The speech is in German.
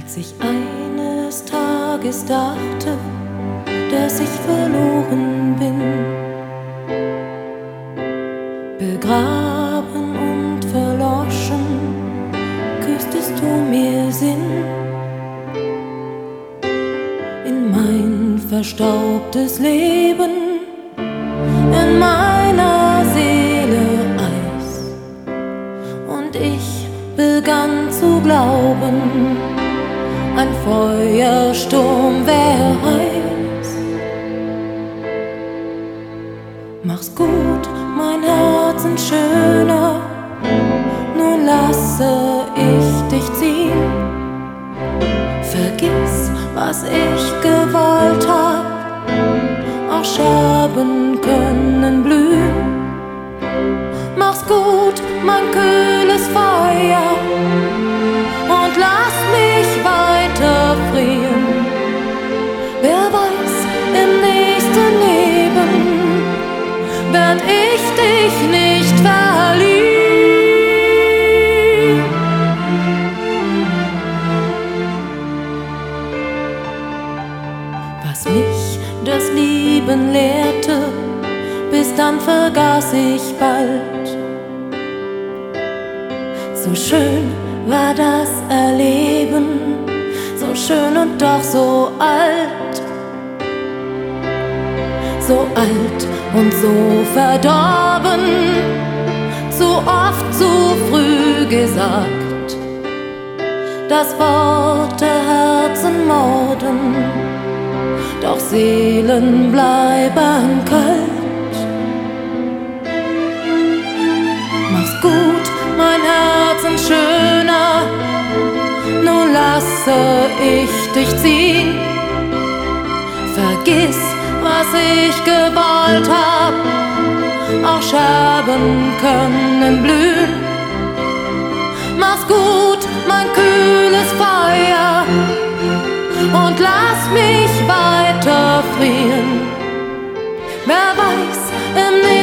Als ich eines Tages dachte, dass ich verloren bin, begraben und verloschen, küsstest du mir Sinn in mein verstaubtes Leben, in meiner Seele Eis, und ich begann zu glauben, ein Feuersturm wär heiß. Mach's gut, mein Herzensschöner, nun lasse ich dich ziehen. Vergiss, was ich gewollt hab, auch Scherben können blühen. Mach's gut, mein kühles Feuer, und lass mich weiter frieren. Wer weiß, im nächsten Leben werd ich dich nicht verlieren. Was mich das Lieben lehrte, bis dann vergaß ich bald. So schön war das Erleben, so schön und doch so alt. So alt und so verdorben, zu oft zu früh gesagt. Das Wort der Herzen morden, doch Seelen bleiben kalt. Mach's gut, mein Herzensschöner, nun lasse ich dich ziehen. Vergiss, was ich gewollt hab, auch Scherben können blühen. Mach's gut, mein kühles Feuer, und lass mich weiter frieren. Wer weiß, im